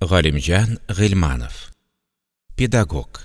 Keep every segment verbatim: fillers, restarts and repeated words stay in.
Галимҗан Гыйльманов. Педагог.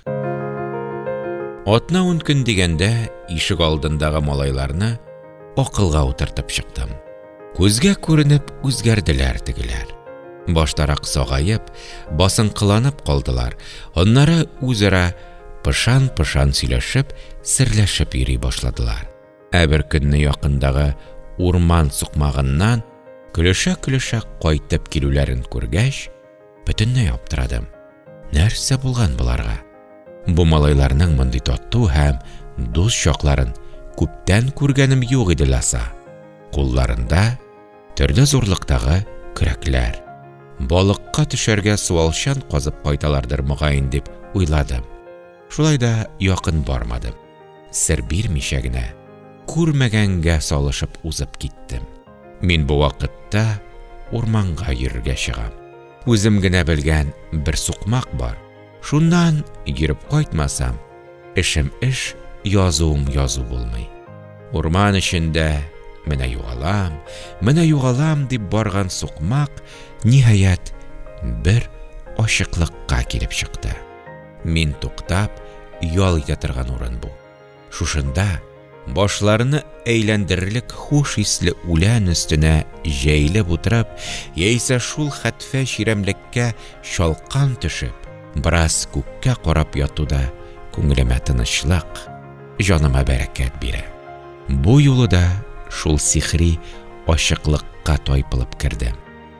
Атна ун көн дигәндә ишек алдындагы малайларны акылга утыртып чыктым. Күзгә күренеп үзгәрделәр тегеләр. Баштарак сагайып, басынкыланып калдылар. Аннары үзара пышан-пышан сөйләшеп, серләшеп йөри башладылар. Ә бер көнне якындагы урман сукмагыннан көлешә-көлешә кайтып килүләрен күргәч, бөтенләй аптырадым. Нәрсә булган буларга? Бу малайларның мондый тату һәм дус чакларын күптән күргәнем юк иде ласа. Кулларында төрле зурлыктагы көрәкләр. Балыкка төшәргә суалчан казып кайталардыр мөгаен дип уйладым. Шулай да якын бармадым. Сер бирмичә генә күрмәгәнгә салышып узып киттем. Мин бу вакытта урманга йөрергә чыгам. Үзем генә белгән бер сукмак бар. Шуннан йөреп кайтмасам, эшем эш, язуым язу булмый. Урман эчендә менә югалам, менә югалам дип барган сукмак ниһаять бер ачыклыкка килеп чыкты. Мин туктап, ял итә торган урын бу. Шушында башларны әйләндерерлек хуш исле үлән өстенә җәйлеп утырып, яисә шул хәтфә чирәмлеккә шалкан төшеп, бераз күккә карап ятуда күңелемә тынычлык, җаныма бәрәкәт бирә. Бу юлы да шул сихри ачыклыкка тайпылып кердем.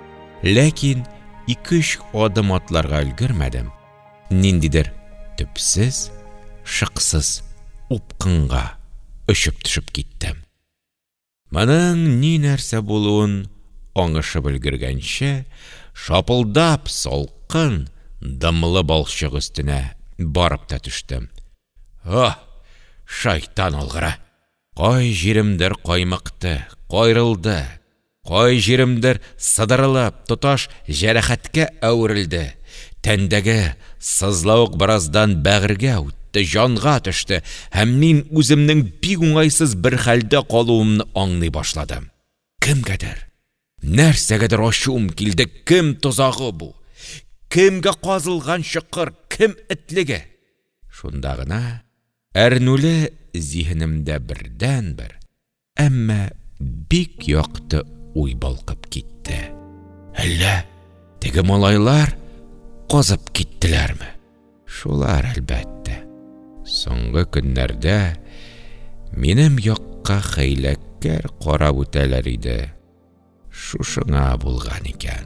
Ләкин ике-өч адым атларга өлгермәдем. Ниндидер төпсез, шыксыз упкынга өшеп төшеп киттем. Моның ни нәрсә булуын аңышып өлгергәнче, шапылдап салкын, дымлы балчык өстенә барып та төштем. Ах, шайтан алгыра! Кай җиремдер каймыкты, кайрылды. Кай җиремдер сыдырылып, тоташ җәрәхәткә әверелде. Тәндәге сызлавык бераздан бәгыргә үтте, җанга төште, һәм мин үземнең бик уңайсыз бер хәлдә калуымны аңлый башладым. Кемгәдер, нәрсәгәдер ачуым килде. Кем тозагы бу? Кемгә казылган чокыр? Кем этлеге? Шунда гына әрнүле зиһенемдә бердән-бер, әмма бик якты уй балкып китте. Әллә теге малайлар казып киттеләрме? Шулар әлбәттә. Соңгы көннәрдә минем якка хәйләкәр карап үтәләр иде. Шушыңа булган икән.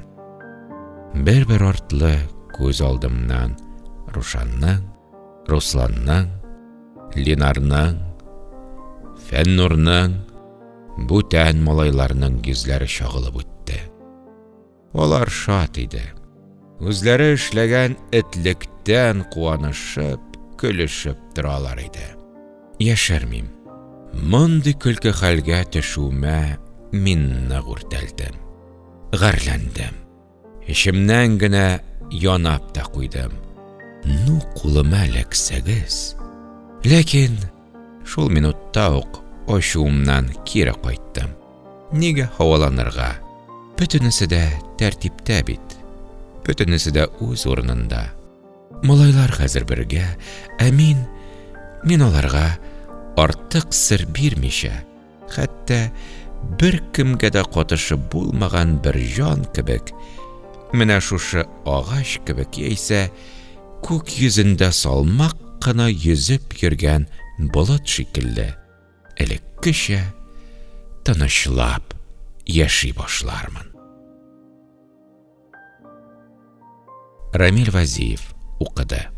Бер-бер артлы күз алдымнан Рушанның, Русланның, Линарның, Фәннурның, бүтән малайларның йөзләре чагылып үтте. Алар шат иде. Үзләре эшләгән этлектән куанышып, көлешеп торалар иде. Яшәрмим. Мондый көлке хәлгә төшүмә мин нык үртәлдем. Гарләндем. Эчемнән генә янап та куйдым. Ну, кулыма эләксәгез. Ләкин шул минутта ук ачуымнан кире кайттым. Нигә һаваланырга? Бөтенесе дә тәртиптә бит. Бөтенесе дә үз урынында. Малайлар хәзер бергә, ә мин, мин аларга артык сер бирмичә, хәтта бер кемгә дә катышып булмаган бер җан кебек, менә шушы агач кебек яисә күк йөзендә салмак кына йөзеп йөргән болыт шикелле, элеккечә тынычлап яши башлармын. Рамил Вазиев укыды.